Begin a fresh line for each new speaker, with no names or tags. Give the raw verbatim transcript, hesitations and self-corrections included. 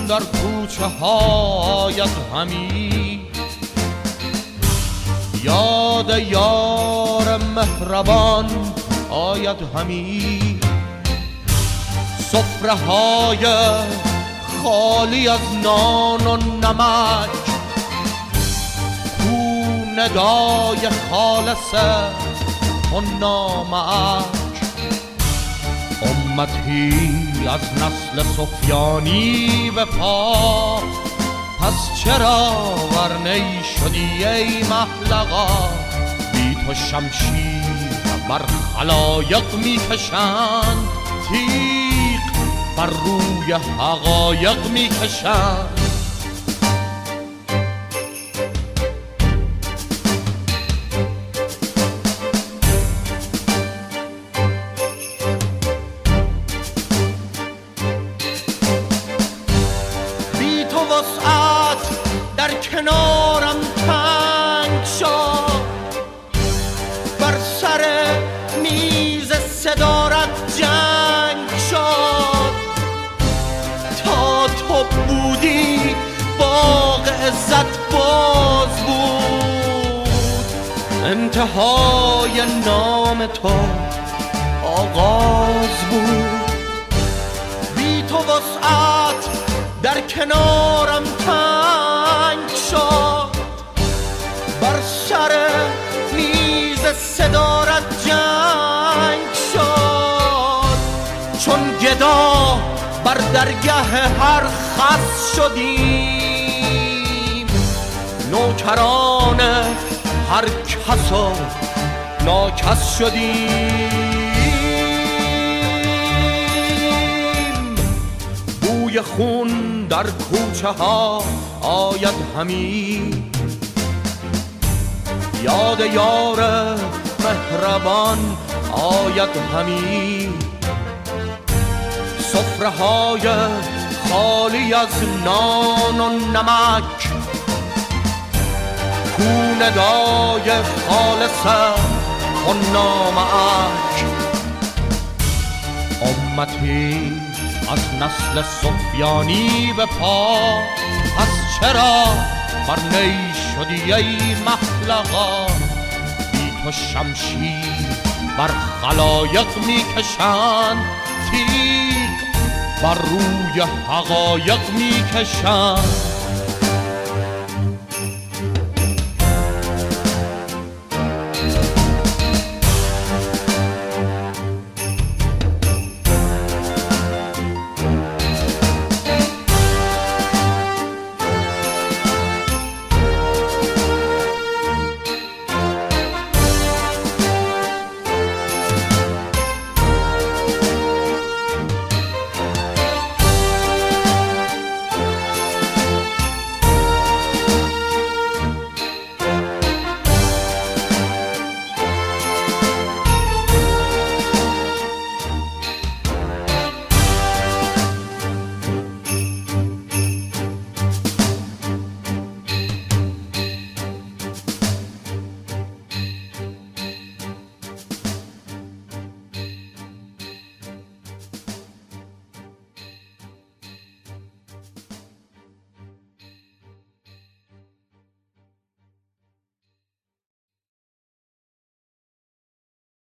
در کوچه هایت همی، یاد یار مهربان آید همی. سفره های خالی از نان و نمک، کو ندای خالص و نامک. امتی از نسل سفیانی به پا، پس چرا ورنی شدی ای محلقا؟ بی تو شمشیر بر خلایق میکشند، تیغ بر روی حقایق میکشند.
وسعت در کنارم تنگ شد، بر سر میز صدارت جنگ شد. تا تو بودی باغ عزت باز بود، انتهای نام تو آغاز بود. بی تو وسعت در کنارم تنگ شد، بر سر میز صدارت جنگ شد. چون گدا بر درگه هر خس شدیم، نوکران هر کس و ناکس شدیم. بوی خون در کوچه ها آید همی، یاد یار مهربان آید همی. سفره های خالی از نان و نمک، کو ندای خالص و نامک. امتی از نسل سفیانی به پا، پس چرا بر نی شدی ای محلقا؟ بی تو شمشیر بر خلایق میکشند، تیغ بر روی حقایق میکشند.